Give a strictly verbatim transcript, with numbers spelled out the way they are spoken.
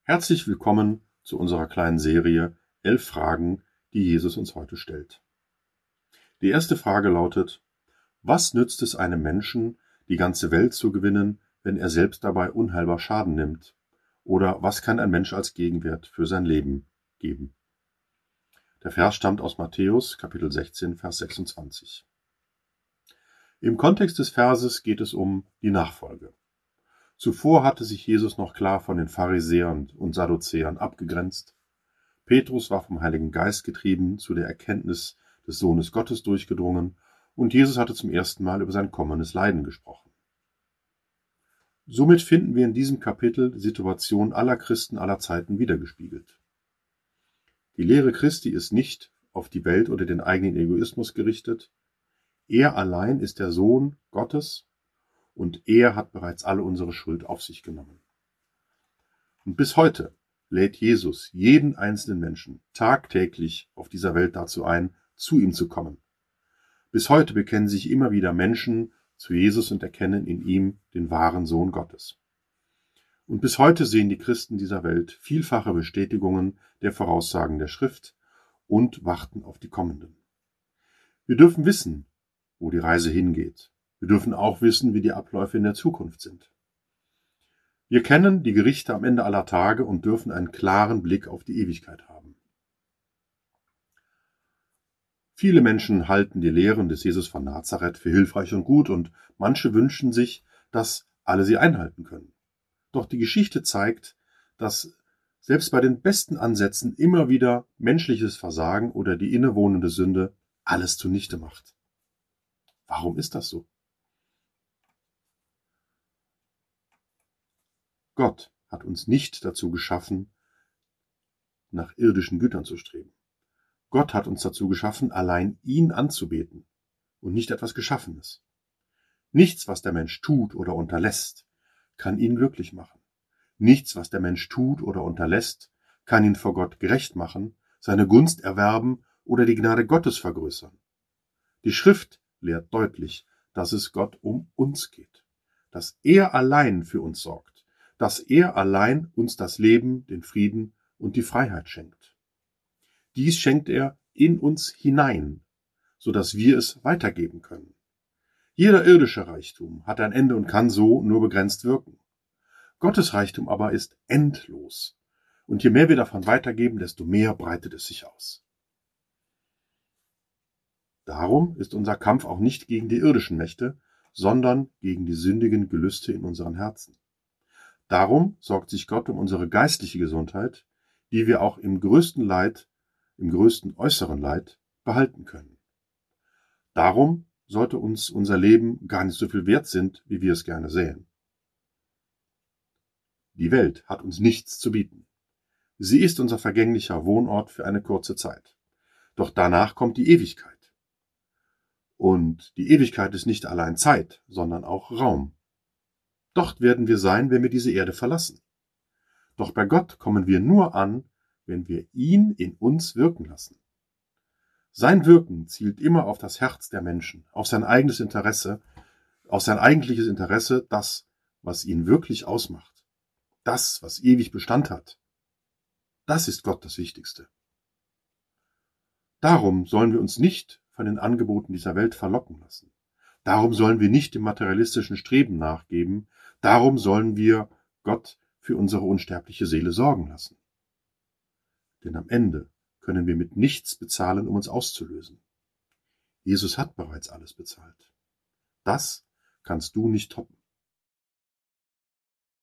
Herzlich willkommen zu unserer kleinen Serie Elf Fragen, die Jesus uns heute stellt. Die erste Frage lautet: Was nützt es einem Menschen, die ganze Welt zu gewinnen, wenn er selbst dabei unheilbar Schaden nimmt? Oder was kann ein Mensch als Gegenwert für sein Leben geben? Der Vers stammt aus Matthäus, Kapitel sechzehn, Vers sechsundzwanzig. Im Kontext des Verses geht es um die Nachfolge. Zuvor hatte sich Jesus noch klar von den Pharisäern und Sadduzäern abgegrenzt. Petrus war vom Heiligen Geist getrieben, zu der Erkenntnis des Sohnes Gottes durchgedrungen, und Jesus hatte zum ersten Mal über sein kommendes Leiden gesprochen. Somit finden wir in diesem Kapitel die Situation aller Christen aller Zeiten wiedergespiegelt. Die Lehre Christi ist nicht auf die Welt oder den eigenen Egoismus gerichtet. Er allein ist der Sohn Gottes, und er hat bereits alle unsere Schuld auf sich genommen. Und bis heute lädt Jesus jeden einzelnen Menschen tagtäglich auf dieser Welt dazu ein, zu ihm zu kommen. Bis heute bekennen sich immer wieder Menschen zu Jesus und erkennen in ihm den wahren Sohn Gottes. Und bis heute sehen die Christen dieser Welt vielfache Bestätigungen der Voraussagen der Schrift und warten auf die kommenden. Wir dürfen wissen, wo die Reise hingeht. Wir dürfen auch wissen, wie die Abläufe in der Zukunft sind. Wir kennen die Gerichte am Ende aller Tage und dürfen einen klaren Blick auf die Ewigkeit haben. Viele Menschen halten die Lehren des Jesus von Nazareth für hilfreich und gut, und manche wünschen sich, dass alle sie einhalten können. Doch die Geschichte zeigt, dass selbst bei den besten Ansätzen immer wieder menschliches Versagen oder die innewohnende Sünde alles zunichte macht. Warum ist das so? Gott hat uns nicht dazu geschaffen, nach irdischen Gütern zu streben. Gott hat uns dazu geschaffen, allein ihn anzubeten und nicht etwas Geschaffenes. Nichts, was der Mensch tut oder unterlässt, kann ihn glücklich machen. Nichts, was der Mensch tut oder unterlässt, kann ihn vor Gott gerecht machen, seine Gunst erwerben oder die Gnade Gottes vergrößern. Die Schrift lehrt deutlich, dass es Gott um uns geht, dass er allein für uns sorgt, dass er allein uns das Leben, den Frieden und die Freiheit schenkt. Dies schenkt er in uns hinein, so dass wir es weitergeben können. Jeder irdische Reichtum hat ein Ende und kann so nur begrenzt wirken. Gottes Reichtum aber ist endlos, und je mehr wir davon weitergeben, desto mehr breitet es sich aus. Darum ist unser Kampf auch nicht gegen die irdischen Mächte, sondern gegen die sündigen Gelüste in unseren Herzen. Darum sorgt sich Gott um unsere geistliche Gesundheit, die wir auch im größten Leid, im größten äußeren Leid behalten können. Darum sollte uns unser Leben gar nicht so viel wert sind, wie wir es gerne sähen. Die Welt hat uns nichts zu bieten. Sie ist unser vergänglicher Wohnort für eine kurze Zeit. Doch danach kommt die Ewigkeit. Und die Ewigkeit ist nicht allein Zeit, sondern auch Raum. Dort werden wir sein, wenn wir diese Erde verlassen. Doch bei Gott kommen wir nur an, wenn wir ihn in uns wirken lassen. Sein Wirken zielt immer auf das Herz der Menschen, auf sein eigenes Interesse, auf sein eigentliches Interesse, das, was ihn wirklich ausmacht, das, was ewig Bestand hat. Das ist Gott das Wichtigste. Darum sollen wir uns nicht von den Angeboten dieser Welt verlocken lassen. Darum sollen wir nicht dem materialistischen Streben nachgeben. Darum sollen wir Gott für unsere unsterbliche Seele sorgen lassen. Denn am Ende können wir mit nichts bezahlen, um uns auszulösen. Jesus hat bereits alles bezahlt. Das kannst du nicht toppen.